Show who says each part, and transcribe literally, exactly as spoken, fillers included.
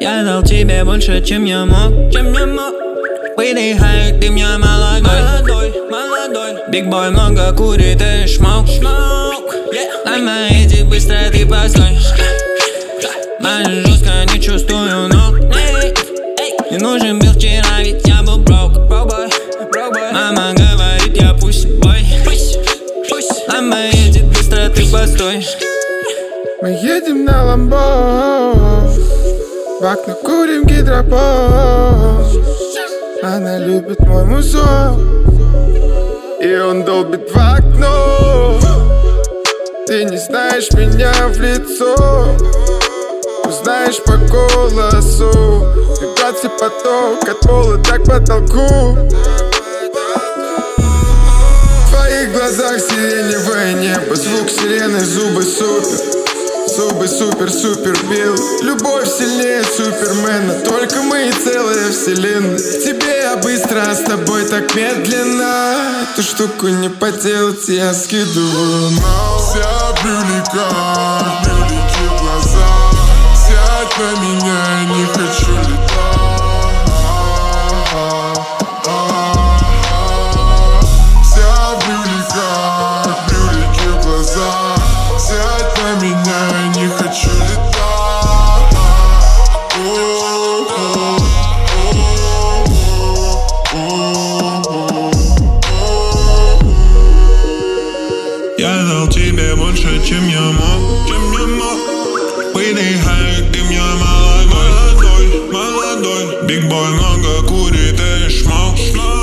Speaker 1: Я дал тебе больше, чем я мог, чем я мог. Выдыхай, ты меня молодой, молодой, молодой. Биг бой много курит и шмок, шмок. На моей быстро ты постой. Мать жестко не чувствую ног. Не нужен был вчера, ведь я был брок. Мама говорит, я пусть бой. На моей быстро ты постой.
Speaker 2: Мы едем на ламбо, в окна курим гидропон. Она любит мой музон, и он долбит в окно. Ты не знаешь меня в лицо, узнаешь по голосу. Вибрации поток от пола так к потолку. В твоих глазах сиреневое небо, звук сирены, зубы супер. Зубы супер-супер бил. Любовь сильнее супермена, только мы и целая вселенная. К тебе я быстро, а с тобой так медленно. Эту штуку не поделать, я скидываю.
Speaker 3: Вся брюлика, брюлики в глаза. Сядь на меня, я не хочу летать. Вся брюлика, брюлики в глаза. Сядь на меня, я не хочу летать.
Speaker 1: Я дал тебе больше, чем я мог, чем я мог. Выдыхай, ты меня молодой, молодой, молодой. Биг бой много курит и шмок.